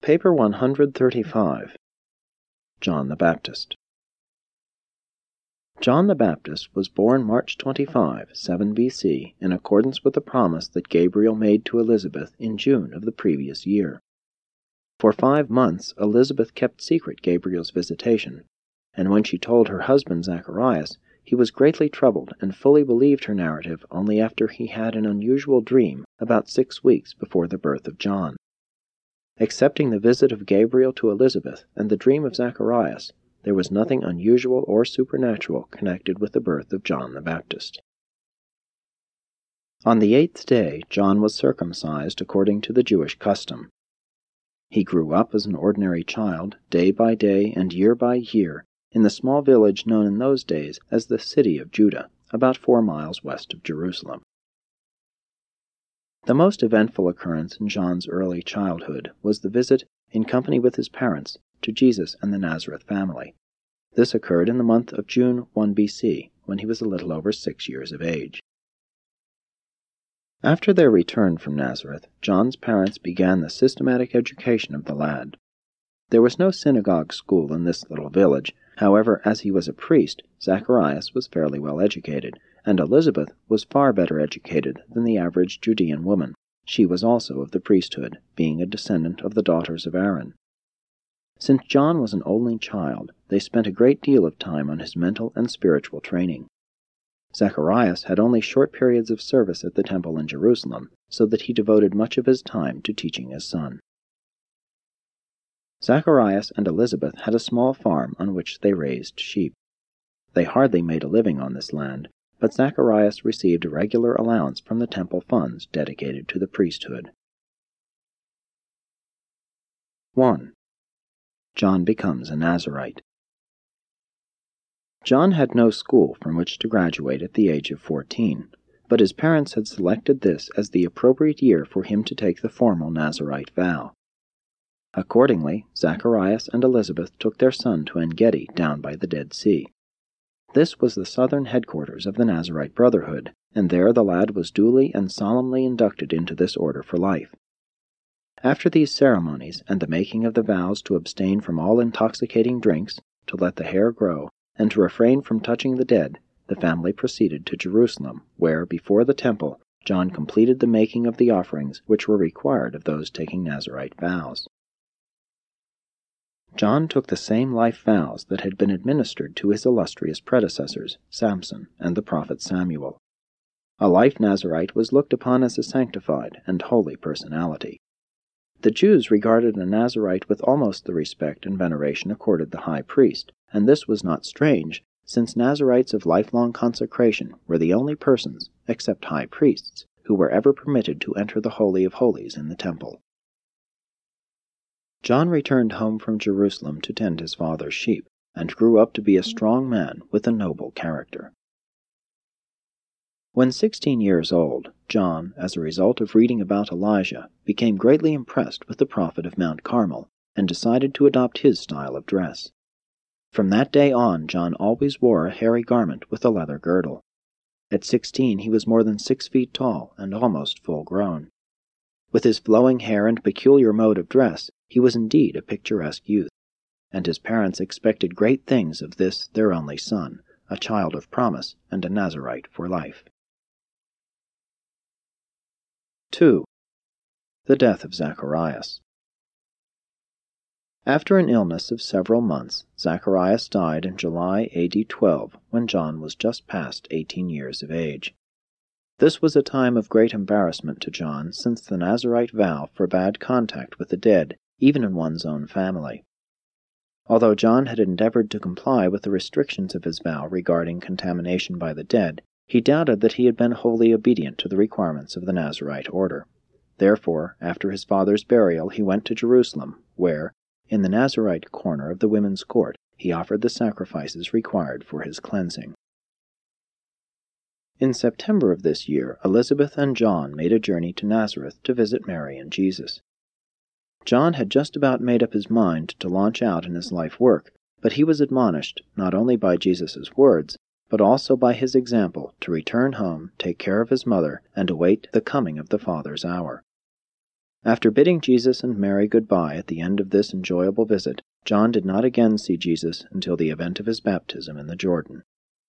Paper 135. John the Baptist. John the Baptist was born March 25, 7 BC, in accordance with the promise that Gabriel made to Elizabeth in June of the previous year. For 5 months Elizabeth kept secret Gabriel's visitation, and when she told her husband Zacharias, he was greatly troubled and fully believed her narrative only after he had an unusual dream about 6 weeks before the birth of John. Excepting the visit of Gabriel to Elizabeth and the dream of Zacharias, there was nothing unusual or supernatural connected with the birth of John the Baptist. On the 8th day, John was circumcised according to the Jewish custom. He grew up as an ordinary child, day by day and year by year, in the small village known in those days as the City of Judah, about 4 miles west of Jerusalem. The most eventful occurrence in John's early childhood was the visit, in company with his parents, to Jesus and the Nazareth family. This occurred in the month of June 1 BC, when he was a little over 6 years of age. After their return from Nazareth, John's parents began the systematic education of the lad. There was no synagogue school in this little village. However, as he was a priest, Zacharias was fairly well educated, and Elizabeth was far better educated than the average Judean woman. She was also of the priesthood, being a descendant of the daughters of Aaron. Since John was an only child, they spent a great deal of time on his mental and spiritual training. Zacharias had only short periods of service at the temple in Jerusalem, so that he devoted much of his time to teaching his son. Zacharias and Elizabeth had a small farm on which they raised sheep. They hardly made a living on this land, but Zacharias received a regular allowance from the temple funds dedicated to the priesthood. 1. John becomes a Nazirite. John had no school from which to graduate at the age of 14, but his parents had selected this as the appropriate year for him to take the formal Nazirite vow. Accordingly, Zacharias and Elizabeth took their son to En-Gedi down by the Dead Sea. This was the southern headquarters of the Nazirite Brotherhood, and there the lad was duly and solemnly inducted into this order for life. After these ceremonies and the making of the vows to abstain from all intoxicating drinks, to let the hair grow, and to refrain from touching the dead, the family proceeded to Jerusalem, where, before the temple, John completed the making of the offerings which were required of those taking Nazirite vows. John took the same life vows that had been administered to his illustrious predecessors, Samson and the prophet Samuel. A life Nazirite was looked upon as a sanctified and holy personality. The Jews regarded a Nazirite with almost the respect and veneration accorded the high priest, and this was not strange, since Nazirites of lifelong consecration were the only persons, except high priests, who were ever permitted to enter the Holy of Holies in the temple. John returned home from Jerusalem to tend his father's sheep, and grew up to be a strong man with a noble character. When 16 years old, John, as a result of reading about Elijah, became greatly impressed with the prophet of Mount Carmel, and decided to adopt his style of dress. From that day on, John always wore a hairy garment with a leather girdle. At 16 he was more than 6 feet tall and almost full-grown. With his flowing hair and peculiar mode of dress, he was indeed a picturesque youth, and his parents expected great things of this their only son, a child of promise and a Nazirite for life. 2. The death of Zacharias. After an illness of several months, Zacharias died in July AD 12, when John was just past 18 years of age. This was a time of great embarrassment to John, since the Nazirite vow forbade contact with the dead, even in one's own family. Although John had endeavored to comply with the restrictions of his vow regarding contamination by the dead, he doubted that he had been wholly obedient to the requirements of the Nazirite order. Therefore, after his father's burial, he went to Jerusalem, where, in the Nazirite corner of the women's court, he offered the sacrifices required for his cleansing. In September of this year, Elizabeth and John made a journey to Nazareth to visit Mary and Jesus. John had just about made up his mind to launch out in his life work, but he was admonished not only by Jesus' words, but also by his example to return home, take care of his mother, and await the coming of the Father's hour. After bidding Jesus and Mary goodbye at the end of this enjoyable visit, John did not again see Jesus until the event of his baptism in the Jordan.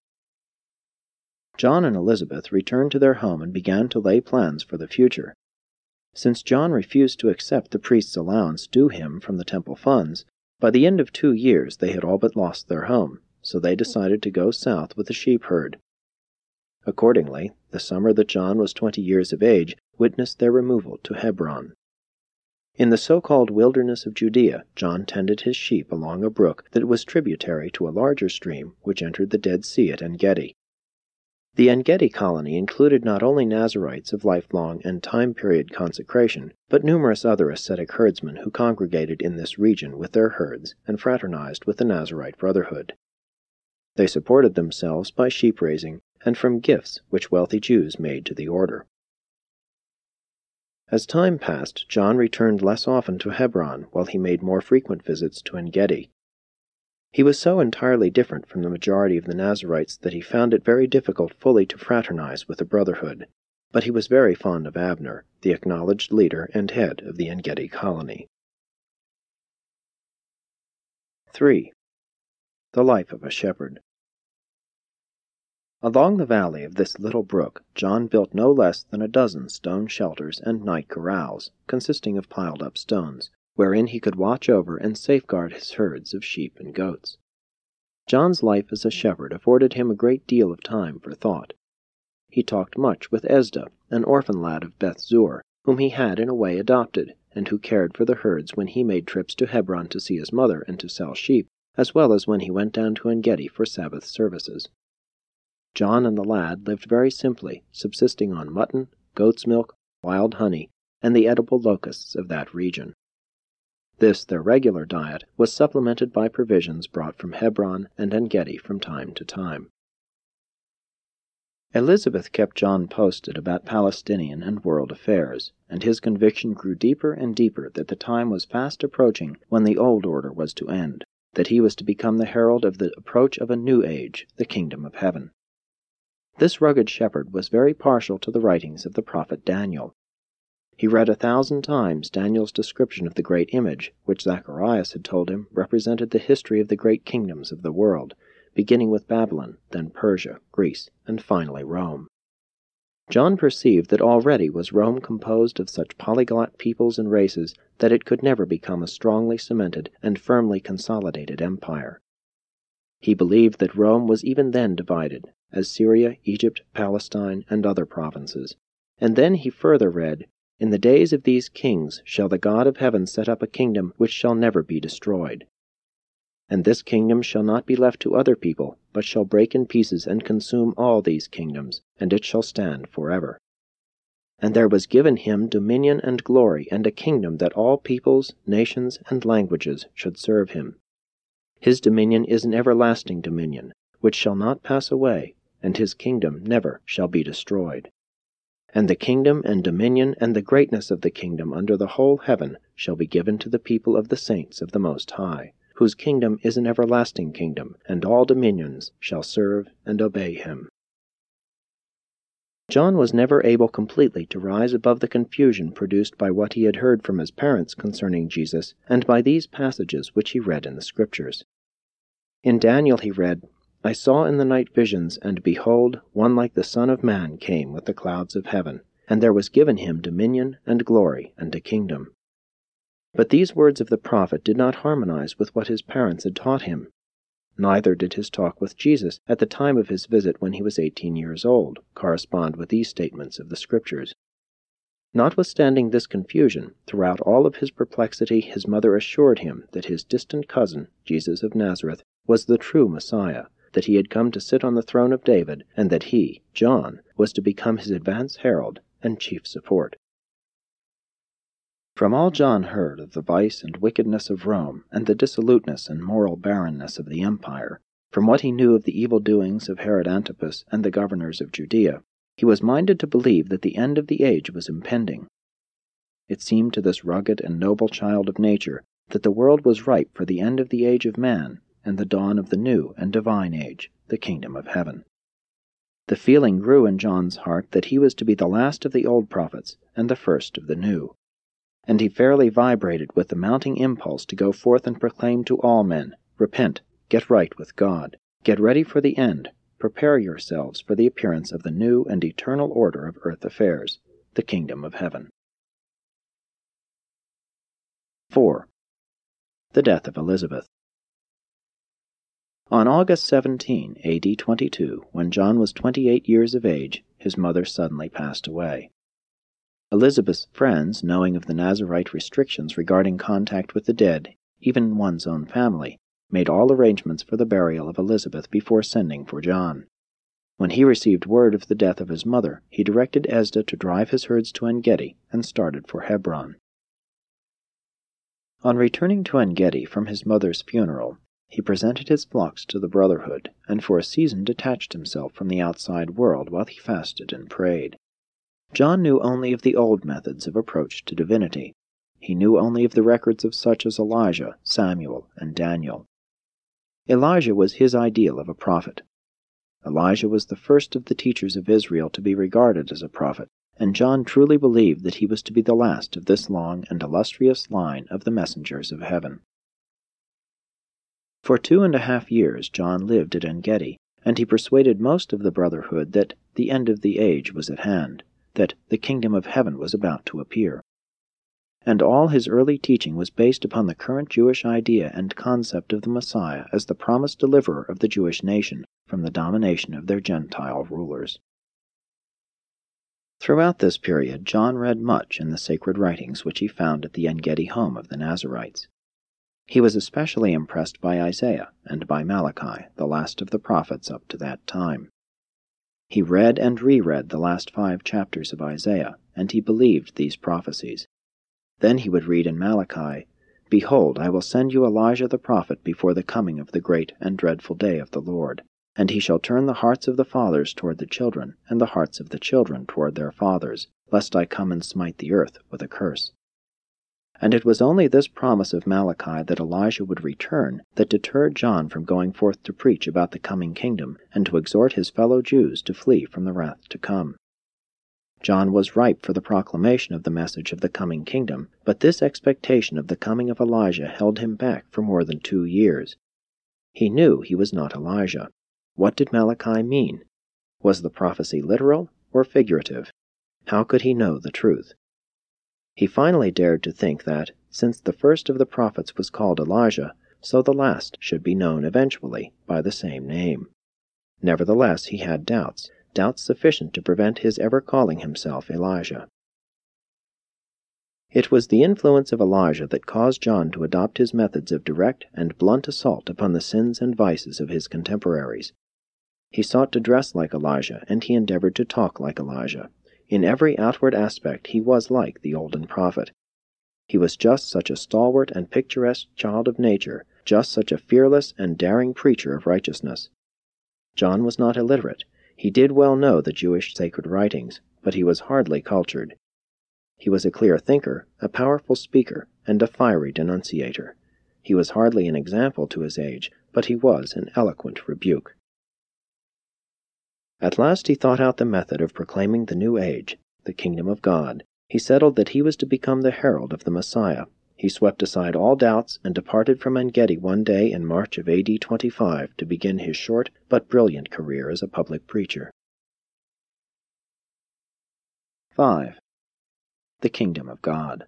John and Elizabeth returned to their home and began to lay plans for the future. Since John refused to accept the priest's allowance due him from the temple funds, by the end of 2 years they had all but lost their home, so they decided to go south with the sheep herd. Accordingly, the summer that John was 20 years of age witnessed their removal to Hebron. In the so-called wilderness of Judea, John tended his sheep along a brook that was tributary to a larger stream which entered the Dead Sea at En-Gedi. The En-Gedi colony included not only Nazarites of lifelong and time-period consecration, but numerous other ascetic herdsmen who congregated in this region with their herds and fraternized with the Nazarite Brotherhood. They supported themselves by sheep-raising and from gifts which wealthy Jews made to the order. As time passed, John returned less often to Hebron, while he made more frequent visits to En-Gedi. He was so entirely different from the majority of the Nazarites that he found it very difficult fully to fraternize with the Brotherhood, but he was very fond of Abner, the acknowledged leader and head of the En-Gedi colony. 3. The life of a shepherd. Along the valley of this little brook, John built no less than 12 stone shelters and night corrals, consisting of piled-up stones, wherein he could watch over and safeguard his herds of sheep and goats. John's life as a shepherd afforded him a great deal of time for thought. He talked much with Esda, an orphan lad of Beth Zur, whom he had in a way adopted, and who cared for the herds when he made trips to Hebron to see his mother and to sell sheep, as well as when he went down to En-Gedi for Sabbath services. John and the lad lived very simply, subsisting on mutton, goat's milk, wild honey, and the edible locusts of that region. This, their regular diet, was supplemented by provisions brought from Hebron and En-Gedi from time to time. Elizabeth kept John posted about Palestinian and world affairs, and his conviction grew deeper and deeper that the time was fast approaching when the old order was to end, that he was to become the herald of the approach of a new age, the kingdom of heaven. This rugged shepherd was very partial to the writings of the prophet Daniel. He read 1,000 times Daniel's description of the great image, which Zacharias had told him represented the history of the great kingdoms of the world, beginning with Babylon, then Persia, Greece, and finally Rome. John perceived that already was Rome composed of such polyglot peoples and races that it could never become a strongly cemented and firmly consolidated empire. He believed that Rome was even then divided, as Syria, Egypt, Palestine, and other provinces. And then he further read, "In the days of these kings shall the God of heaven set up a kingdom which shall never be destroyed. And this kingdom shall not be left to other people, but shall break in pieces and consume all these kingdoms, and it shall stand forever. And there was given him dominion and glory, and a kingdom that all peoples, nations, and languages should serve him. His dominion is an everlasting dominion, which shall not pass away, and his kingdom never shall be destroyed. And the kingdom and dominion and the greatness of the kingdom under the whole heaven shall be given to the people of the saints of the Most High, whose kingdom is an everlasting kingdom, and all dominions shall serve and obey him." John was never able completely to rise above the confusion produced by what he had heard from his parents concerning Jesus, and by these passages which he read in the Scriptures. In Daniel he read, "I saw in the night visions, and behold, one like the Son of Man came with the clouds of heaven, and there was given him dominion and glory and a kingdom." But these words of the prophet did not harmonize with what his parents had taught him. Neither did his talk with Jesus at the time of his visit when he was 18 years old correspond with these statements of the Scriptures. Notwithstanding this confusion, throughout all of his perplexity his mother assured him that his distant cousin, Jesus of Nazareth, was the true Messiah, that he had come to sit on the throne of David, and that he, John, was to become his advance herald and chief support. From all John heard of the vice and wickedness of Rome, and the dissoluteness and moral barrenness of the empire, from what he knew of the evil doings of Herod Antipas and the governors of Judea, he was minded to believe that the end of the age was impending. It seemed to this rugged and noble child of nature that the world was ripe for the end of the age of man, and the dawn of the new and divine age, the kingdom of heaven. The feeling grew in John's heart that he was to be the last of the old prophets and the first of the new. and he fairly vibrated with the mounting impulse to go forth and proclaim to all men, "Repent, get right with God, get ready for the end, prepare yourselves for the appearance of the new and eternal order of earth affairs, the kingdom of heaven." 4. The death of Elizabeth. On August 17, A.D. 22, when John was 28 years of age, his mother suddenly passed away. Elizabeth's friends, knowing of the Nazirite restrictions regarding contact with the dead, even one's own family, made all arrangements for the burial of Elizabeth before sending for John. When he received word of the death of his mother, he directed Ezda to drive his herds to En-Gedi and started for Hebron. On returning to En-Gedi from his mother's funeral, he presented his flocks to the Brotherhood, and for a season detached himself from the outside world while he fasted and prayed. John knew only of the old methods of approach to divinity. He knew only of the records of such as Elijah, Samuel, and Daniel. Elijah was his ideal of a prophet. Elijah was the first of the teachers of Israel to be regarded as a prophet, and John truly believed that he was to be the last of this long and illustrious line of the messengers of heaven. For 2.5 years John lived at En-Gedi, and he persuaded most of the Brotherhood that the end of the age was at hand, that the kingdom of heaven was about to appear. And all his early teaching was based upon the current Jewish idea and concept of the Messiah as the promised deliverer of the Jewish nation from the domination of their Gentile rulers. Throughout this period, John read much in the sacred writings which he found at the En-Gedi home of the Nazirites. He was especially impressed by Isaiah and by Malachi, the last of the prophets up to that time. He read and reread the last 5 chapters of Isaiah, and he believed these prophecies. Then he would read in Malachi, "Behold, I will send you Elijah the prophet before the coming of the great and dreadful day of the Lord. And he shall turn the hearts of the fathers toward the children, and the hearts of the children toward their fathers, lest I come and smite the earth with a curse." And it was only this promise of Malachi that Elijah would return that deterred John from going forth to preach about the coming kingdom and to exhort his fellow Jews to flee from the wrath to come. John was ripe for the proclamation of the message of the coming kingdom, but this expectation of the coming of Elijah held him back for more than 2 years. He knew he was not Elijah. What did Malachi mean? Was the prophecy literal or figurative? How could he know the truth? He finally dared to think that, since the first of the prophets was called Elijah, so the last should be known eventually by the same name. Nevertheless, he had doubts sufficient to prevent his ever calling himself Elijah. It was the influence of Elijah that caused John to adopt his methods of direct and blunt assault upon the sins and vices of his contemporaries. He sought to dress like Elijah, and he endeavored to talk like Elijah. In every outward aspect he was like the olden prophet. He was just such a stalwart and picturesque child of nature, just such a fearless and daring preacher of righteousness. John was not illiterate. He did well know the Jewish sacred writings, but he was hardly cultured. He was a clear thinker, a powerful speaker, and a fiery denunciator. He was hardly an example to his age, but he was an eloquent rebuke. At last he thought out the method of proclaiming the new age, the kingdom of God. He settled that he was to become the herald of the Messiah. He swept aside all doubts and departed from En-Gedi one day in March of AD 25 to begin his short but brilliant career as a public preacher. 5. The Kingdom of God.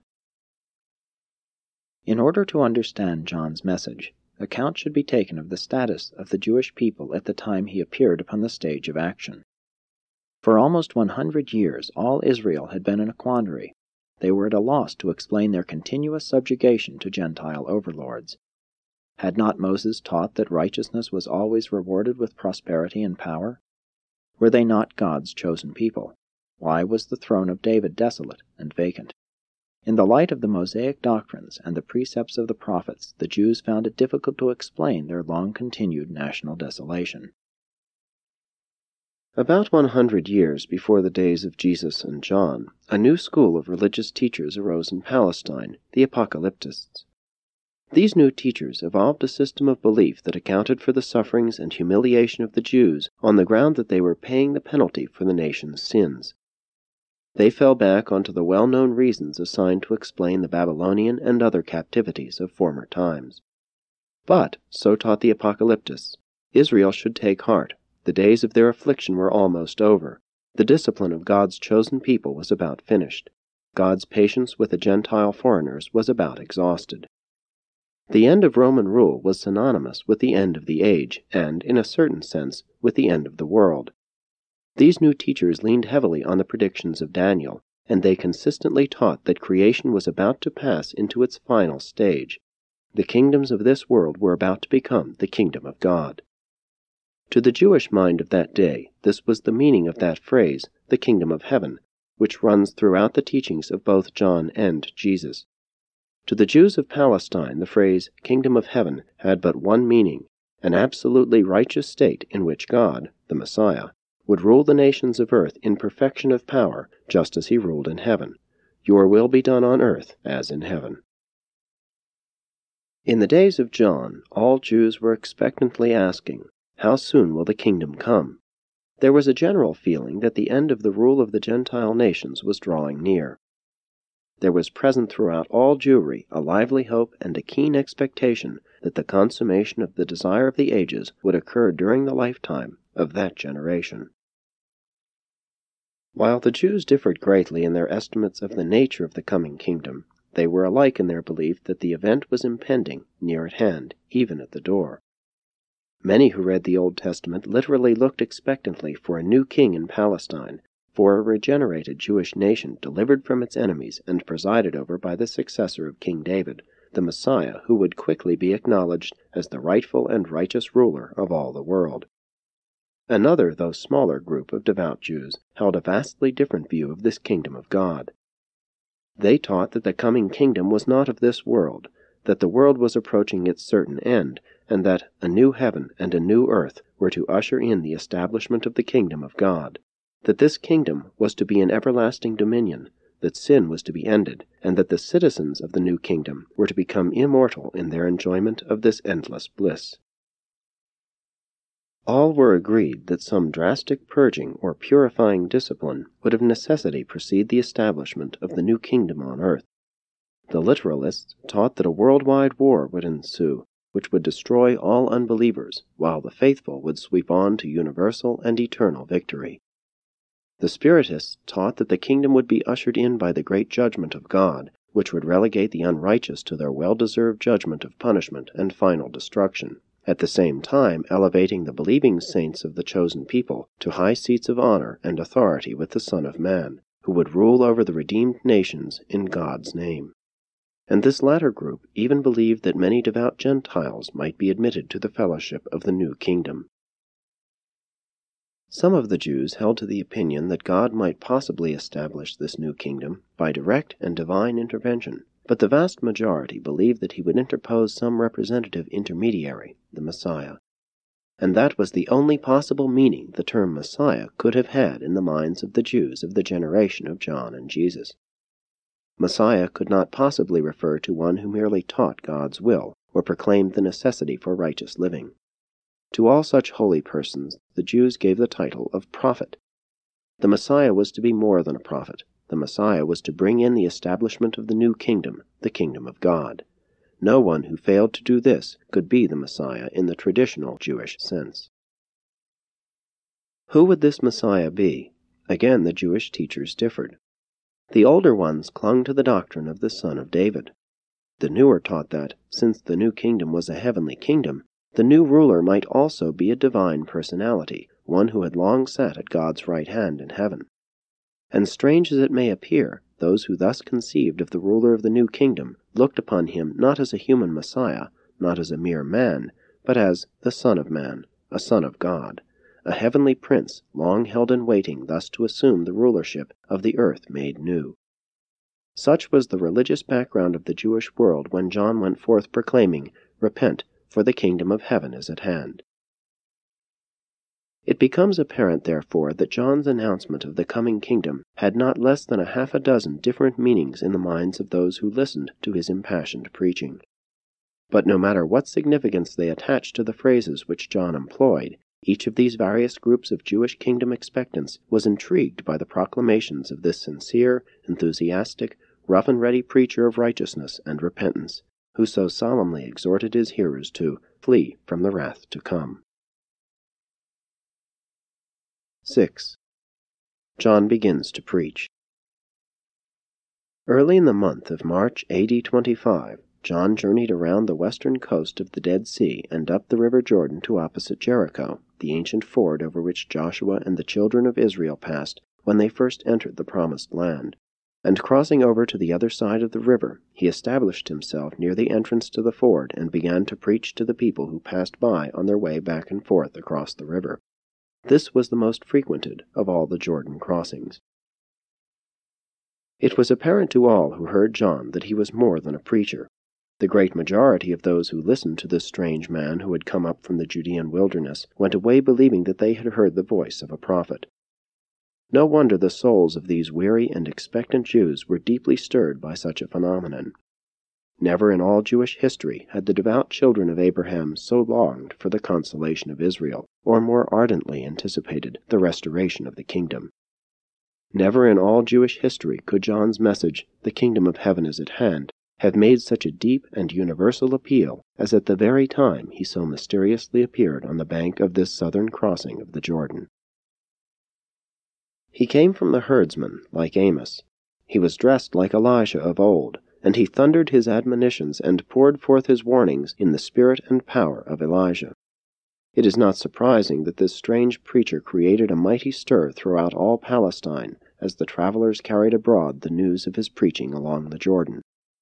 In order to understand John's message, account should be taken of the status of the Jewish people at the time he appeared upon the stage of action. For almost 100 years all Israel had been in a quandary. They were at a loss to explain their continuous subjugation to Gentile overlords. Had not Moses taught that righteousness was always rewarded with prosperity and power? Were they not God's chosen people? Why was the throne of David desolate and vacant? In the light of the Mosaic doctrines and the precepts of the prophets, the Jews found it difficult to explain their long-continued national desolation. About 100 years before the days of Jesus and John, a new school of religious teachers arose in Palestine, the Apocalyptists. These new teachers evolved a system of belief that accounted for the sufferings and humiliation of the Jews on the ground that they were paying the penalty for the nation's sins. They fell back onto the well-known reasons assigned to explain the Babylonian and other captivities of former times. But, so taught the Apocalyptists, Israel should take heart. The days of their affliction were almost over. The discipline of God's chosen people was about finished. God's patience with the Gentile foreigners was about exhausted. The end of Roman rule was synonymous with the end of the age, and, in a certain sense, with the end of the world. These new teachers leaned heavily on the predictions of Daniel, and they consistently taught that creation was about to pass into its final stage. The kingdoms of this world were about to become the kingdom of God. To the Jewish mind of that day, this was the meaning of that phrase, the kingdom of heaven, which runs throughout the teachings of both John and Jesus. To the Jews of Palestine, the phrase kingdom of heaven had but one meaning, an absolutely righteous state in which God, the Messiah, would rule the nations of earth in perfection of power, just as he ruled in heaven. Your will be done on earth as in heaven. In the days of John, all Jews were expectantly asking, how soon will the kingdom come? There was a general feeling that the end of the rule of the Gentile nations was drawing near. There was present throughout all Jewry a lively hope and a keen expectation that the consummation of the desire of the ages would occur during the lifetime of that generation. While the Jews differed greatly in their estimates of the nature of the coming kingdom, they were alike in their belief that the event was impending, near at hand, even at the door. Many who read the Old Testament literally looked expectantly for a new king in Palestine, for a regenerated Jewish nation delivered from its enemies and presided over by the successor of King David, the Messiah who would quickly be acknowledged as the rightful and righteous ruler of all the world. Another, though smaller, group of devout Jews held a vastly different view of this kingdom of God. They taught that the coming kingdom was not of this world, that the world was approaching its certain end, and that a new heaven and a new earth were to usher in the establishment of the kingdom of God, that this kingdom was to be an everlasting dominion, that sin was to be ended, and that the citizens of the new kingdom were to become immortal in their enjoyment of this endless bliss. All were agreed that some drastic purging or purifying discipline would of necessity precede the establishment of the new kingdom on earth. The literalists taught that a worldwide war would ensue, which would destroy all unbelievers, while the faithful would sweep on to universal and eternal victory. The Spiritists taught that the kingdom would be ushered in by the great judgment of God, which would relegate the unrighteous to their well-deserved judgment of punishment and final destruction, at the same time elevating the believing saints of the chosen people to high seats of honor and authority with the Son of Man, who would rule over the redeemed nations in God's name. And this latter group even believed that many devout Gentiles might be admitted to the fellowship of the new kingdom. Some of the Jews held to the opinion that God might possibly establish this new kingdom by direct and divine intervention, but the vast majority believed that he would interpose some representative intermediary, the Messiah. And that was the only possible meaning the term Messiah could have had in the minds of the Jews of the generation of John and Jesus. Messiah could not possibly refer to one who merely taught God's will or proclaimed the necessity for righteous living. To all such holy persons the Jews gave the title of prophet. The Messiah was to be more than a prophet. The Messiah was to bring in the establishment of the new kingdom, the kingdom of God. No one who failed to do this could be the Messiah in the traditional Jewish sense. Who would this Messiah be? Again, the Jewish teachers differed. The older ones clung to the doctrine of the Son of David. The newer taught that, since the new kingdom was a heavenly kingdom, the new ruler might also be a divine personality, one who had long sat at God's right hand in heaven. And strange as it may appear, those who thus conceived of the ruler of the new kingdom looked upon him not as a human Messiah, not as a mere man, but as the Son of Man, a Son of God, a heavenly prince long held in waiting thus to assume the rulership of the earth made new. Such was the religious background of the Jewish world when John went forth proclaiming, "Repent, for the kingdom of heaven is at hand." It becomes apparent, therefore, that John's announcement of the coming kingdom had not less than a half a dozen different meanings in the minds of those who listened to his impassioned preaching. But no matter what significance they attached to the phrases which John employed, Each of these various groups of Jewish kingdom expectants was intrigued by the proclamations of this sincere, enthusiastic, rough-and-ready preacher of righteousness and repentance, who so solemnly exhorted his hearers to flee from the wrath to come. 6. John begins to preach. Early in the month of March A.D. 25, John journeyed around the western coast of the Dead Sea and up the river Jordan to opposite Jericho, the ancient ford over which Joshua and the children of Israel passed when they first entered the Promised Land. And crossing over to the other side of the river, he established himself near the entrance to the ford and began to preach to the people who passed by on their way back and forth across the river. This was the most frequented of all the Jordan crossings. It was apparent to all who heard John that he was more than a preacher. The great majority of those who listened to this strange man who had come up from the Judean wilderness went away believing that they had heard the voice of a prophet. No wonder the souls of these weary and expectant Jews were deeply stirred by such a phenomenon. Never in all Jewish history had the devout children of Abraham so longed for the consolation of Israel, or more ardently anticipated the restoration of the kingdom. Never in all Jewish history could John's message, "The kingdom of heaven is at hand," have made such a deep and universal appeal as at the very time he so mysteriously appeared on the bank of this southern crossing of the Jordan. He came from the herdsmen, like Amos. He was dressed like Elijah of old, and he thundered his admonitions and poured forth his warnings in the spirit and power of Elijah. It is not surprising that this strange preacher created a mighty stir throughout all Palestine as the travelers carried abroad the news of his preaching along the Jordan.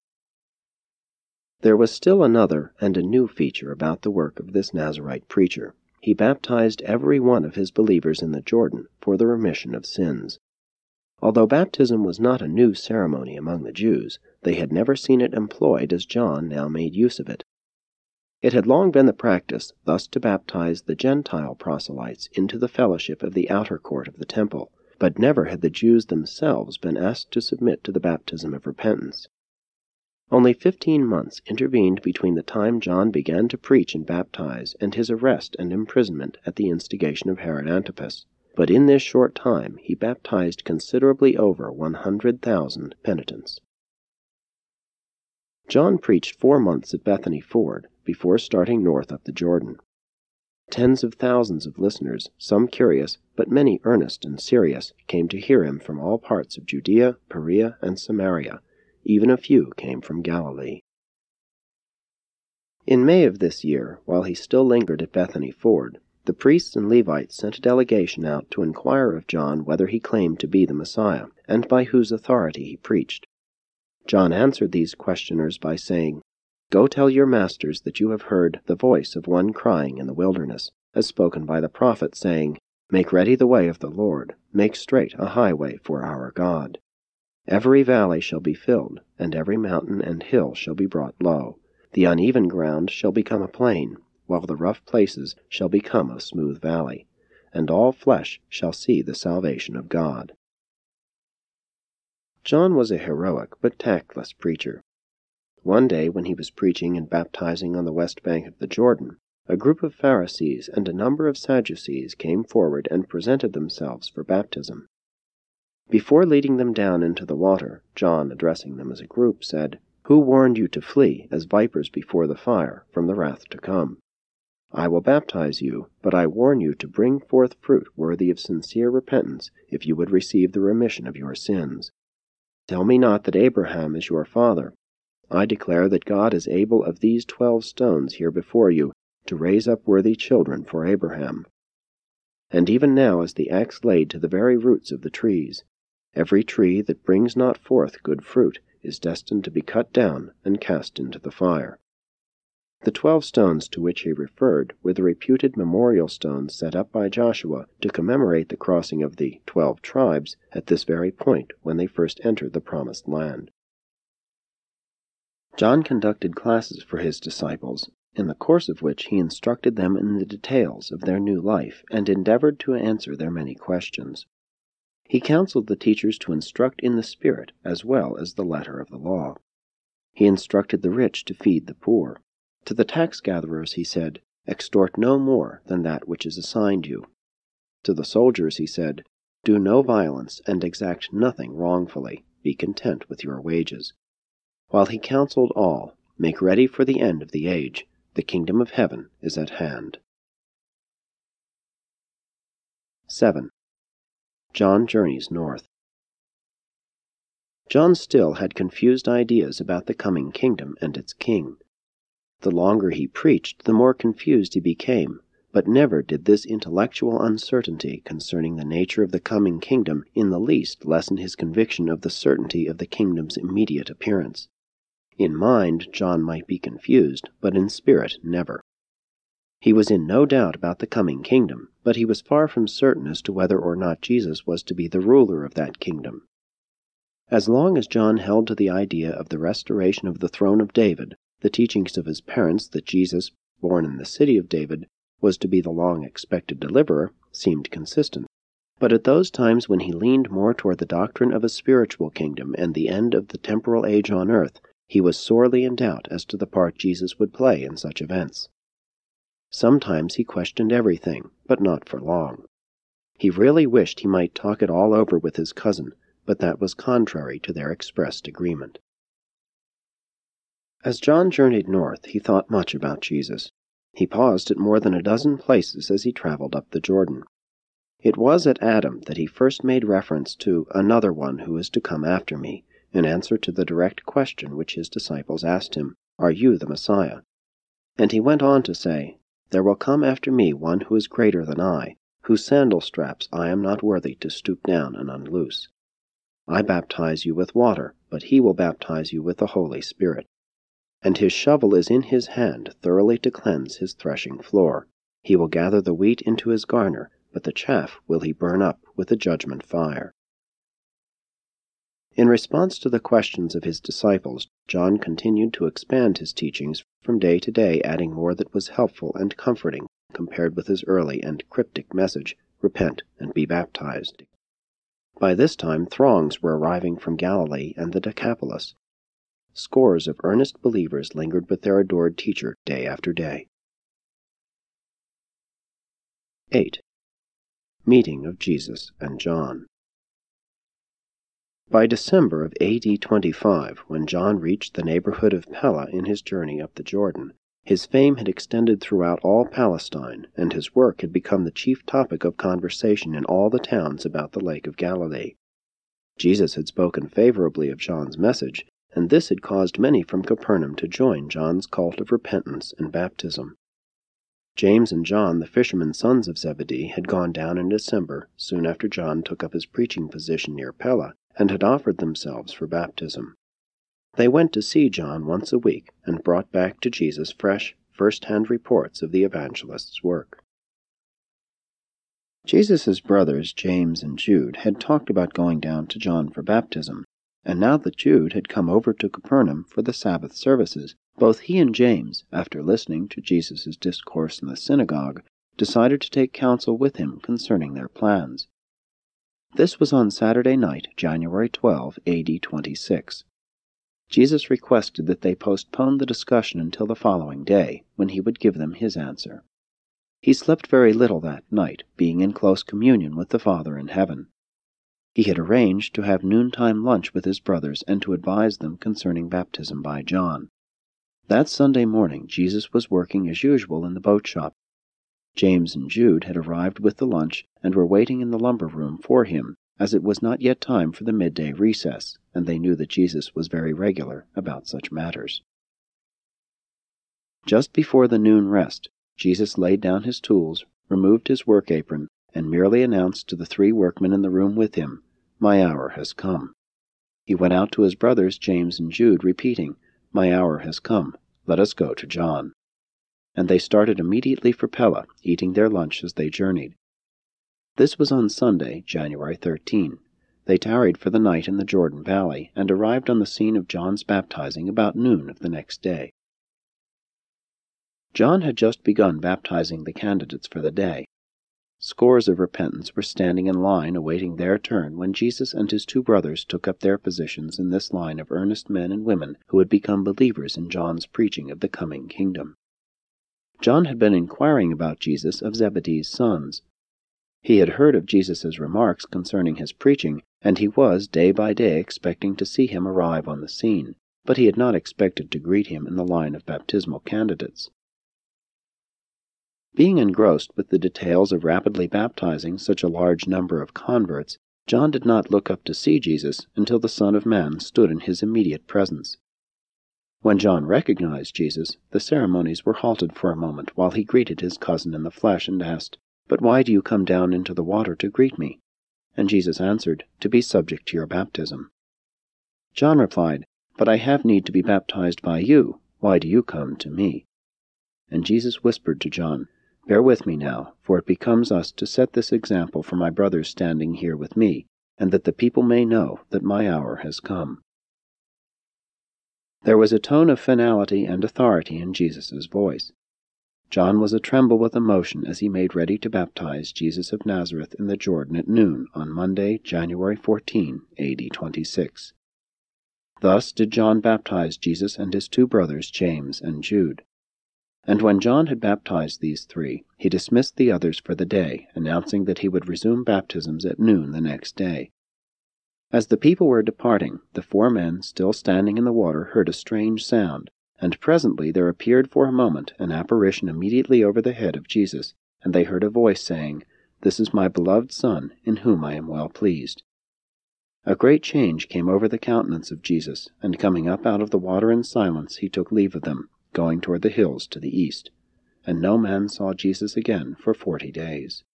There was still another and a new feature about the work of this Nazarite preacher. He baptized every one of his believers in the Jordan for the remission of sins. Although baptism was not a new ceremony among the Jews, they had never seen it employed as John now made use of it. It had long been the practice thus to baptize the Gentile proselytes into the fellowship of the outer court of the temple, but never had the Jews themselves been asked to submit to the baptism of repentance. Only 15 months intervened between the time John began to preach and baptize and his arrest and imprisonment at the instigation of Herod Antipas. But in this short time he baptized considerably over 100,000 penitents. John preached 4 months at Bethany Ford before starting north up the Jordan. Tens of thousands of listeners, some curious, but many earnest and serious, came to hear him from all parts of Judea, Perea, and Samaria. Even a few came from Galilee. In May of this year, while he still lingered at Bethany Ford, the priests and Levites sent a delegation out to inquire of John whether he claimed to be the Messiah, and by whose authority he preached. John answered these questioners by saying, "Go tell your masters that you have heard the voice of one crying in the wilderness, as spoken by the prophet, saying, 'Make ready the way of the Lord, make straight a highway for our God.' Every valley shall be filled, and every mountain and hill shall be brought low. The uneven ground shall become a plain, while the rough places shall become a smooth valley, and all flesh shall see the salvation of God." John was a heroic but tactless preacher. One day when he was preaching and baptizing on the west bank of the Jordan, a group of Pharisees and a number of Sadducees came forward and presented themselves for baptism. Before leading them down into the water, John, addressing them as a group, said, "Who warned you to flee, as vipers before the fire, from the wrath to come? I will baptize you, but I warn you to bring forth fruit worthy of sincere repentance, if you would receive the remission of your sins. Tell me not that Abraham is your father. I declare that God is able of these 12 stones here before you to raise up worthy children for Abraham. And even now is the axe laid to the very roots of the trees. Every tree that brings not forth good fruit is destined to be cut down and cast into the fire." The 12 stones to which he referred were the reputed memorial stones set up by Joshua to commemorate the crossing of the 12 tribes at this very point when they first entered the Promised Land. John conducted classes for his disciples, in the course of which he instructed them in the details of their new life and endeavored to answer their many questions. He counseled the teachers to instruct in the spirit as well as the letter of the law. He instructed the rich to feed the poor. To the tax gatherers he said, Extort no more than that which is assigned you. To the soldiers he said, Do no violence, and exact nothing wrongfully. Be content with your wages. While he counseled all, Make ready for the end of the age. The kingdom of heaven is at hand. 7. John journeys north. John still had confused ideas about the coming kingdom and its king. The longer he preached, the more confused he became, but never did this intellectual uncertainty concerning the nature of the coming kingdom in the least lessen his conviction of the certainty of the kingdom's immediate appearance. In mind, John might be confused, but in spirit, never. He was in no doubt about the coming kingdom, but he was far from certain as to whether or not Jesus was to be the ruler of that kingdom. As long as John held to the idea of the restoration of the throne of David, the teachings of his parents that Jesus, born in the city of David, was to be the long-expected deliverer, seemed consistent. But at those times when he leaned more toward the doctrine of a spiritual kingdom and the end of the temporal age on earth, he was sorely in doubt as to the part Jesus would play in such events. Sometimes he questioned everything, but not for long. He really wished he might talk it all over with his cousin, but that was contrary to their expressed agreement. As John journeyed north, he thought much about Jesus. He paused at more than a dozen places as he traveled up the Jordan. It was at Adam that he first made reference to another one who is to come after me, in answer to the direct question which his disciples asked him, Are you the Messiah? And he went on to say, There will come after me one who is greater than I, whose sandal straps I am not worthy to stoop down and unloose. I baptize you with water, but he will baptize you with the Holy Spirit. And his shovel is in his hand thoroughly to cleanse his threshing floor. He will gather the wheat into his garner, but the chaff will he burn up with the judgment fire. In response to the questions of his disciples, John continued to expand his teachings from day to day, adding more that was helpful and comforting compared with his early and cryptic message, Repent and be baptized. By this time, throngs were arriving from Galilee and the Decapolis. Scores of earnest believers lingered with their adored teacher day after day. 8. Meeting of Jesus and John. By December of A.D. 25, when John reached the neighborhood of Pella in his journey up the Jordan, his fame had extended throughout all Palestine, and his work had become the chief topic of conversation in all the towns about the Lake of Galilee. Jesus had spoken favorably of John's message, and this had caused many from Capernaum to join John's cult of repentance and baptism. James and John, the fishermen's sons of Zebedee, had gone down in December, soon after John took up his preaching position near Pella, and had offered themselves for baptism. They went to see John once a week, and brought back to Jesus fresh, first-hand reports of the evangelist's work. Jesus' brothers, James and Jude, had talked about going down to John for baptism, and now that Jude had come over to Capernaum for the Sabbath services, both he and James, after listening to Jesus' discourse in the synagogue, decided to take counsel with him concerning their plans. This was on Saturday night, January 12, A.D. 26. Jesus requested that they postpone the discussion until the following day, when he would give them his answer. He slept very little that night, being in close communion with the Father in heaven. He had arranged to have noontime lunch with his brothers and to advise them concerning baptism by John. That Sunday morning Jesus was working as usual in the boat shop. James and Jude had arrived with the lunch and were waiting in the lumber room for him, as it was not yet time for the midday recess, and they knew that Jesus was very regular about such matters. Just before the noon rest, Jesus laid down his tools, removed his work apron, and merely announced to the 3 workmen in the room with him, My hour has come. He went out to his brothers James and Jude, repeating, My hour has come. Let us go to John. And they started immediately for Pella, eating their lunch as they journeyed. This was on Sunday, January 13. They tarried for the night in the Jordan Valley, and arrived on the scene of John's baptizing about noon of the next day. John had just begun baptizing the candidates for the day. Scores of repentants were standing in line awaiting their turn when Jesus and his 2 brothers took up their positions in this line of earnest men and women who had become believers in John's preaching of the coming kingdom. John had been inquiring about Jesus of Zebedee's sons. He had heard of Jesus' remarks concerning his preaching, and he was day by day expecting to see him arrive on the scene, but he had not expected to greet him in the line of baptismal candidates. Being engrossed with the details of rapidly baptizing such a large number of converts, John did not look up to see Jesus until the Son of Man stood in his immediate presence. When John recognized Jesus, the ceremonies were halted for a moment while he greeted his cousin in the flesh and asked, "But why do you come down into the water to greet me?" And Jesus answered, "To be subject to your baptism." John replied, "But I have need to be baptized by you. Why do you come to me?" And Jesus whispered to John, "Bear with me now, for it becomes us to set this example for my brothers standing here with me, and that the people may know that my hour has come." There was a tone of finality and authority in Jesus' voice. John was a-tremble with emotion as he made ready to baptize Jesus of Nazareth in the Jordan at noon on Monday, January 14, A.D. 26. Thus did John baptize Jesus and his two brothers James and Jude. And when John had baptized these three, he dismissed the others for the day, announcing that he would resume baptisms at noon the next day. As the people were departing, the four men still standing in the water heard a strange sound, and presently there appeared for a moment an apparition immediately over the head of Jesus, and they heard a voice saying, "This is my beloved Son, in whom I am well pleased." A great change came over the countenance of Jesus, and coming up out of the water in silence, he took leave of them, going toward the hills to the east. And no man saw Jesus again for 40 days.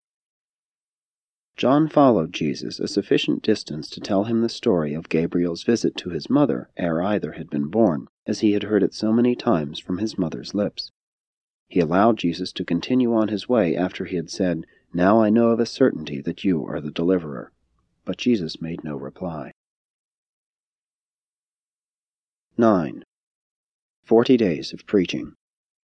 John followed Jesus a sufficient distance to tell him the story of Gabriel's visit to his mother ere either had been born, as he had heard it so many times from his mother's lips. He allowed Jesus to continue on his way after he had said, "Now I know of a certainty that you are the deliverer." But Jesus made no reply. 9. 40 days of preaching.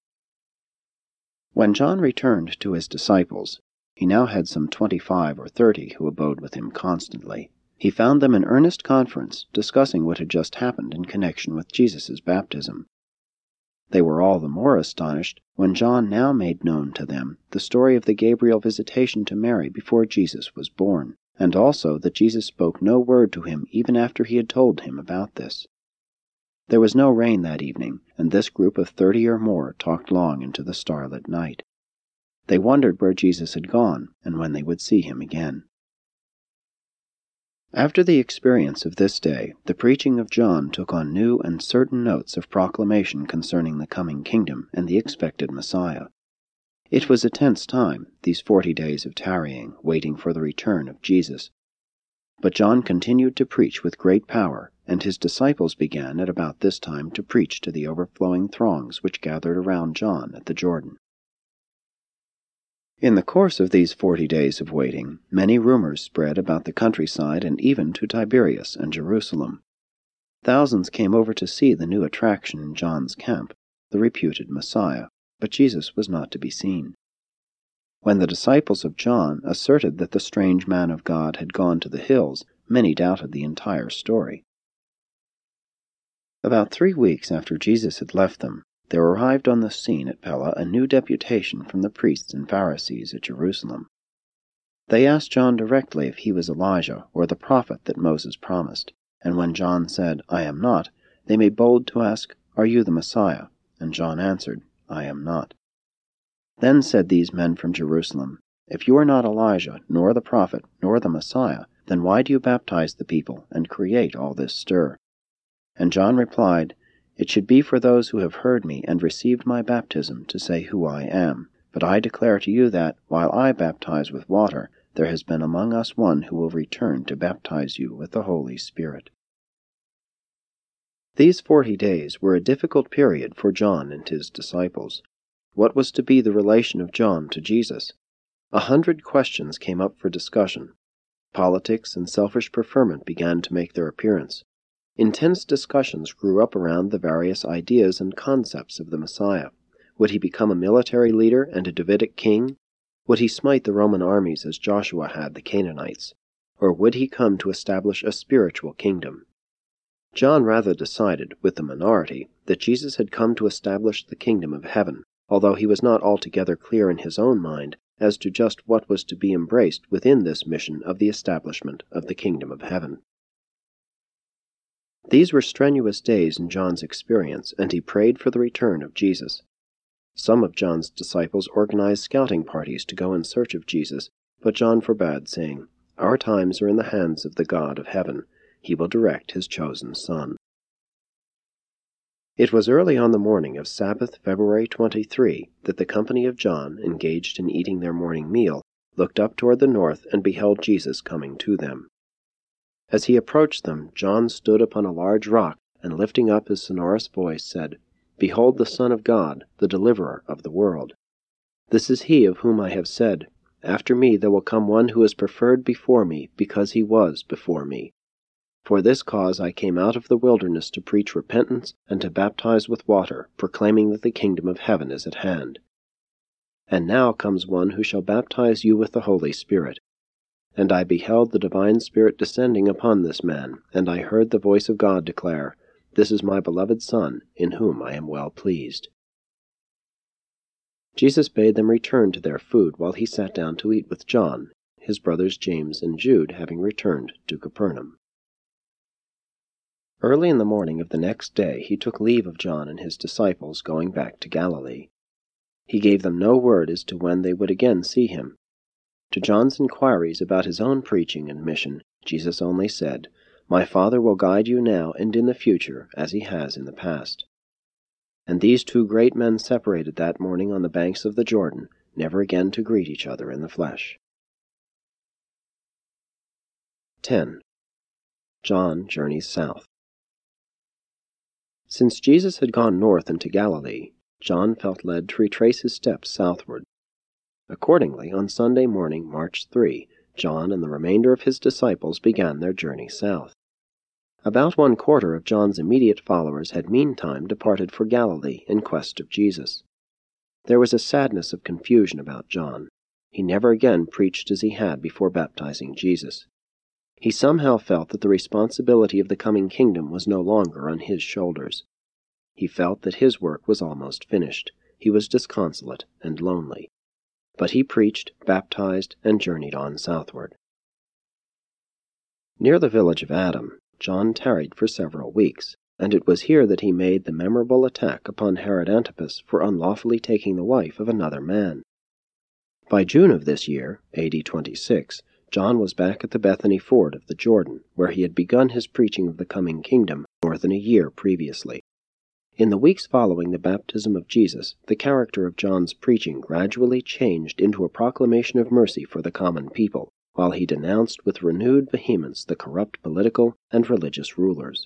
When John returned to his disciples, he now had some 25 or 30 who abode with him constantly. He found them in earnest conference, discussing what had just happened in connection with Jesus' baptism. They were all the more astonished when John now made known to them the story of the Gabriel visitation to Mary before Jesus was born, and also that Jesus spoke no word to him even after he had told him about this. There was no rain that evening, and this group of 30 or more talked long into the starlit night. They wondered where Jesus had gone, and when they would see him again. After the experience of this day, the preaching of John took on new and certain notes of proclamation concerning the coming kingdom and the expected Messiah. It was a tense time, these 40 days of tarrying, waiting for the return of Jesus. But John continued to preach with great power, and his disciples began at about this time to preach to the overflowing throngs which gathered around John at the Jordan. In the course of these 40 days of waiting, many rumors spread about the countryside and even to Tiberias and Jerusalem. Thousands came over to see the new attraction in John's camp, the reputed Messiah, but Jesus was not to be seen. When the disciples of John asserted that the strange man of God had gone to the hills, many doubted the entire story. About 3 weeks after Jesus had left them, there arrived on the scene at Pella a new deputation from the priests and Pharisees at Jerusalem. They asked John directly if he was Elijah or the prophet that Moses promised, and when John said, "I am not," they made bold to ask, "Are you the Messiah?" And John answered, "I am not." Then said these men from Jerusalem, "If you are not Elijah, nor the prophet, nor the Messiah, then why do you baptize the people and create all this stir?" And John replied, "It should be for those who have heard me and received my baptism to say who I am. But I declare to you that, while I baptize with water, there has been among us one who will return to baptize you with the Holy Spirit." These 40 days were a difficult period for John and his disciples. What was to be the relation of John to Jesus? 100 questions came up for discussion. Politics and selfish preferment began to make their appearance. Intense discussions grew up around the various ideas and concepts of the Messiah. Would he become a military leader and a Davidic king? Would he smite the Roman armies as Joshua had the Canaanites? Or would he come to establish a spiritual kingdom? John rather decided, with the minority, that Jesus had come to establish the kingdom of heaven, although he was not altogether clear in his own mind as to just what was to be embraced within this mission of the establishment of the kingdom of heaven. These were strenuous days in John's experience, and he prayed for the return of Jesus. Some of John's disciples organized scouting parties to go in search of Jesus, but John forbade, saying, "Our times are in the hands of the God of heaven. He will direct his chosen Son." It was early on the morning of Sabbath, February 23, that the company of John, engaged in eating their morning meal, looked up toward the north and beheld Jesus coming to them. As he approached them, John stood upon a large rock, and lifting up his sonorous voice, said, "Behold the Son of God, the deliverer of the world. This is he of whom I have said, After me there will come one who is preferred before me, because he was before me. For this cause I came out of the wilderness to preach repentance and to baptize with water, proclaiming that the kingdom of heaven is at hand. And now comes one who shall baptize you with the Holy Spirit. And I beheld the divine Spirit descending upon this man, and I heard the voice of God declare, This is my beloved Son, in whom I am well pleased." Jesus bade them return to their food while he sat down to eat with John, his brothers James and Jude having returned to Capernaum. Early in the morning of the next day he took leave of John and his disciples, going back to Galilee. He gave them no word as to when they would again see him. To John's inquiries about his own preaching and mission, Jesus only said, "My Father will guide you now and in the future as he has in the past." And these two great men separated that morning on the banks of the Jordan, never again to greet each other in the flesh. 10. John journeys south. Since Jesus had gone north into Galilee, John felt led to retrace his steps southward. Accordingly, on Sunday morning, March 3, John and the remainder of his disciples began their journey south. About 1/4 of John's immediate followers had meantime departed for Galilee in quest of Jesus. There was a sadness of confusion about John. He never again preached as he had before baptizing Jesus. He somehow felt that the responsibility of the coming kingdom was no longer on his shoulders. He felt that his work was almost finished. He was disconsolate and lonely. But he preached, baptized, and journeyed on southward. Near the village of Adam, John tarried for several weeks, and it was here that he made the memorable attack upon Herod Antipas for unlawfully taking the wife of another man. By June of this year, AD 26, John was back at the Bethany ford of the Jordan, where he had begun his preaching of the coming kingdom more than a year previously. In the weeks following the baptism of Jesus, the character of John's preaching gradually changed into a proclamation of mercy for the common people, while he denounced with renewed vehemence the corrupt political and religious rulers.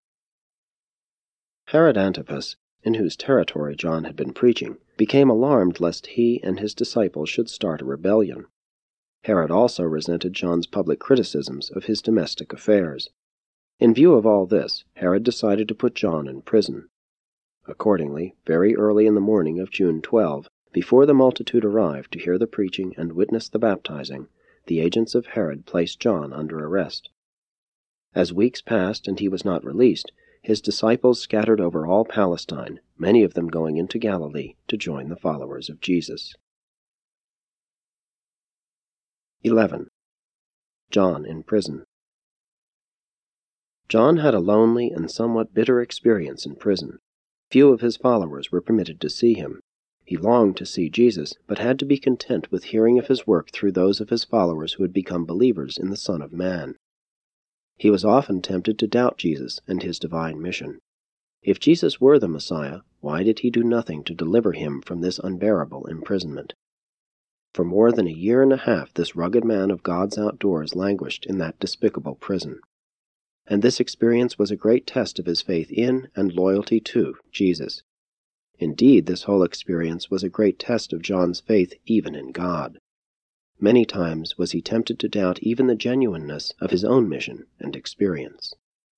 Herod Antipas, in whose territory John had been preaching, became alarmed lest he and his disciples should start a rebellion. Herod also resented John's public criticisms of his domestic affairs. In view of all this, Herod decided to put John in prison. Accordingly, very early in the morning of June 12, before the multitude arrived to hear the preaching and witness the baptizing, the agents of Herod placed John under arrest. As weeks passed and he was not released, his disciples scattered over all Palestine, many of them going into Galilee to join the followers of Jesus. 11. John in prison. John had a lonely and somewhat bitter experience in prison. Few of his followers were permitted to see him. He longed to see Jesus, but had to be content with hearing of his work through those of his followers who had become believers in the Son of Man. He was often tempted to doubt Jesus and his divine mission. If Jesus were the Messiah, why did he do nothing to deliver him from this unbearable imprisonment? For more than a year and a half this rugged man of God's outdoors languished in that despicable prison. And this experience was a great test of his faith in and loyalty to Jesus. Indeed, this whole experience was a great test of John's faith even in God. Many times was he tempted to doubt even the genuineness of his own mission and experience.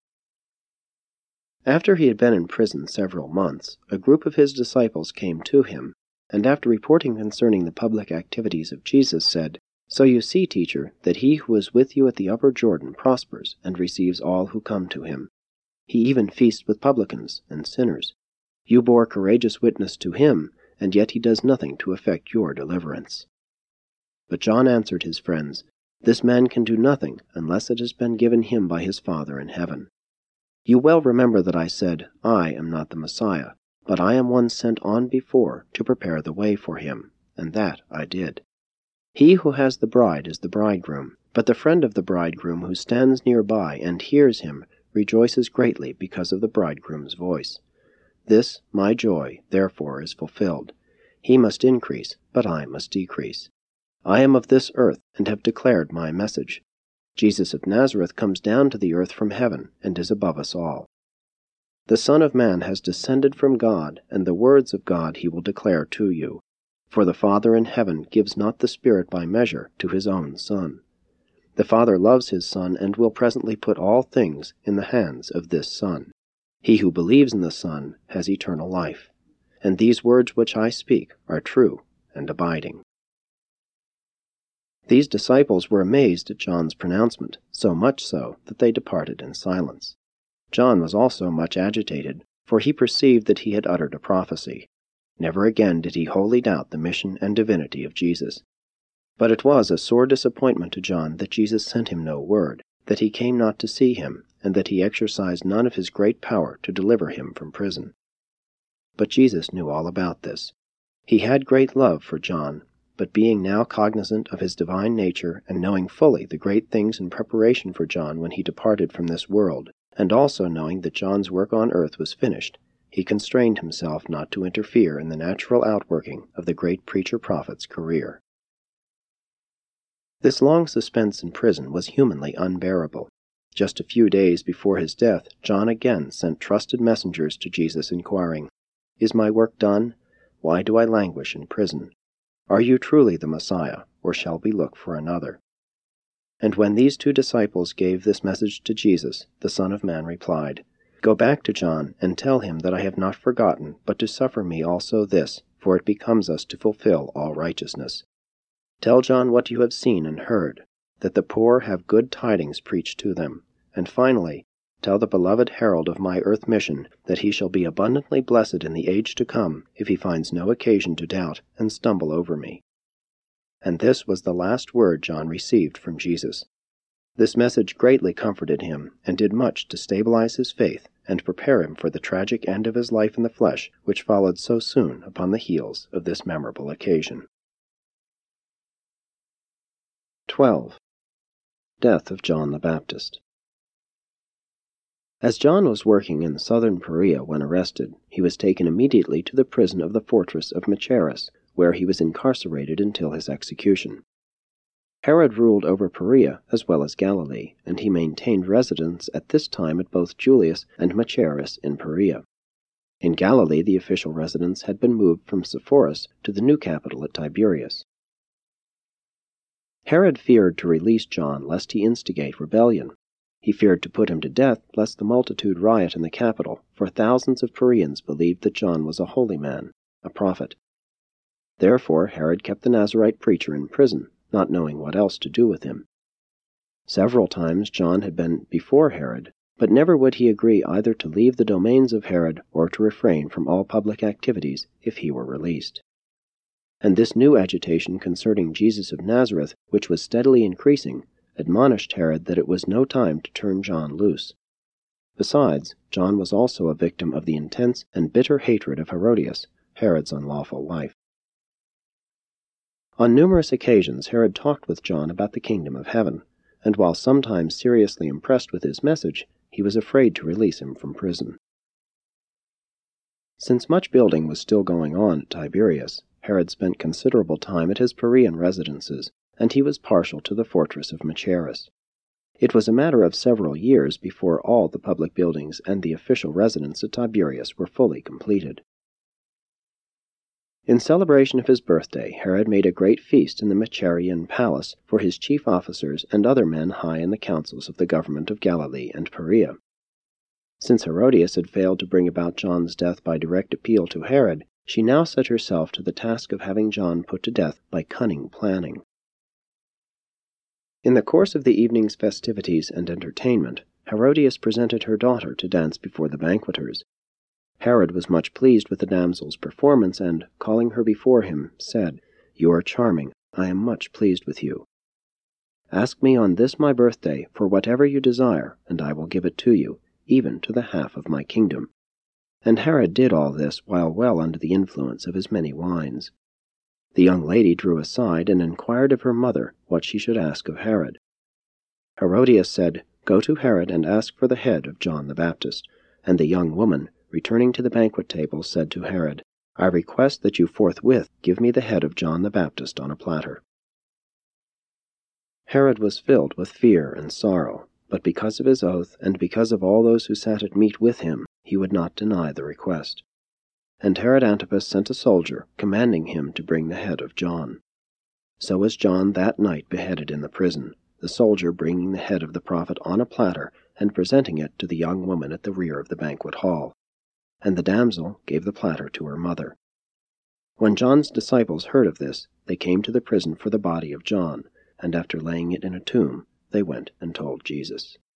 After he had been in prison several months, a group of his disciples came to him, and after reporting concerning the public activities of Jesus said, "So you see, teacher, that he who is with you at the upper Jordan prospers and receives all who come to him. He even feasts with publicans and sinners. You bore courageous witness to him, and yet he does nothing to effect your deliverance." But John answered his friends, "This man can do nothing unless it has been given him by his Father in heaven. You well remember that I said, 'I am not the Messiah, but I am one sent on before to prepare the way for him,' and that I did. He who has the bride is the bridegroom, but the friend of the bridegroom who stands nearby and hears him rejoices greatly because of the bridegroom's voice. This, my joy, therefore, is fulfilled. He must increase, but I must decrease. I am of this earth, and have declared my message. Jesus of Nazareth comes down to the earth from heaven, and is above us all. The Son of Man has descended from God, and the words of God he will declare to you. For the Father in heaven gives not the Spirit by measure to his own Son. The Father loves his Son, and will presently put all things in the hands of this Son. He who believes in the Son has eternal life. And these words which I speak are true and abiding." These disciples were amazed at John's pronouncement, so much so that they departed in silence. John was also much agitated, for he perceived that he had uttered a prophecy. Never again did he wholly doubt the mission and divinity of Jesus. But it was a sore disappointment to John that Jesus sent him no word, that he came not to see him, and that he exercised none of his great power to deliver him from prison. But Jesus knew all about this. He had great love for John, but being now cognizant of his divine nature, and knowing fully the great things in preparation for John when he departed from this world, and also knowing that John's work on earth was finished, he constrained himself not to interfere in the natural outworking of the great preacher-prophet's career. This long suspense in prison was humanly unbearable. Just a few days before his death, John again sent trusted messengers to Jesus inquiring, "Is my work done? Why do I languish in prison? Are you truly the Messiah, or shall we look for another?" And when these two disciples gave this message to Jesus, the Son of Man replied, "Go back to John, and tell him that I have not forgotten, but to suffer me also this, for it becomes us to fulfill all righteousness. Tell John what you have seen and heard, that the poor have good tidings preached to them. And finally, tell the beloved herald of my earth mission that he shall be abundantly blessed in the age to come if he finds no occasion to doubt and stumble over me." And this was the last word John received from Jesus. This message greatly comforted him, and did much to stabilize his faith and prepare him for the tragic end of his life in the flesh, which followed so soon upon the heels of this memorable occasion. 12. Death of John the Baptist. As John was working in southern Perea when arrested, he was taken immediately to the prison of the fortress of Machaerus, where he was incarcerated until his execution. Herod ruled over Perea as well as Galilee, and he maintained residence at this time at both Julias and Machaerus in Perea. In Galilee, the official residence had been moved from Sepphoris to the new capital at Tiberias. Herod feared to release John lest he instigate rebellion. He feared to put him to death lest the multitude riot in the capital, for thousands of Pereans believed that John was a holy man, a prophet. Therefore Herod kept the Nazarite preacher in prison, not knowing what else to do with him. Several times John had been before Herod, but never would he agree either to leave the domains of Herod or to refrain from all public activities if he were released. And this new agitation concerning Jesus of Nazareth, which was steadily increasing, admonished Herod that it was no time to turn John loose. Besides, John was also a victim of the intense and bitter hatred of Herodias, Herod's unlawful wife. On numerous occasions Herod talked with John about the kingdom of heaven, and while sometimes seriously impressed with his message, he was afraid to release him from prison. Since much building was still going on at Tiberias, Herod spent considerable time at his Perean residences, and he was partial to the fortress of Machaerus. It was a matter of several years before all the public buildings and the official residence at Tiberias were fully completed. In celebration of his birthday, Herod made a great feast in the Machaerean palace for his chief officers and other men high in the councils of the government of Galilee and Perea. Since Herodias had failed to bring about John's death by direct appeal to Herod, she now set herself to the task of having John put to death by cunning planning. In the course of the evening's festivities and entertainment, Herodias presented her daughter to dance before the banqueters. Herod was much pleased with the damsel's performance, and, calling her before him, said, "You are charming. I am much pleased with you. Ask me on this my birthday for whatever you desire, and I will give it to you, even to the half of my kingdom." And Herod did all this while well under the influence of his many wines. The young lady drew aside and inquired of her mother what she should ask of Herod. Herodias said, "Go to Herod and ask for the head of John the Baptist." And the young woman, returning to the banquet table, said to Herod, "I request that you forthwith give me the head of John the Baptist on a platter." Herod was filled with fear and sorrow, but because of his oath, and because of all those who sat at meat with him, he would not deny the request. And Herod Antipas sent a soldier, commanding him to bring the head of John. So was John that night beheaded in the prison, the soldier bringing the head of the prophet on a platter and presenting it to the young woman at the rear of the banquet hall. And the damsel gave the platter to her mother. When John's disciples heard of this, they came to the prison for the body of John, and after laying it in a tomb, they went and told Jesus.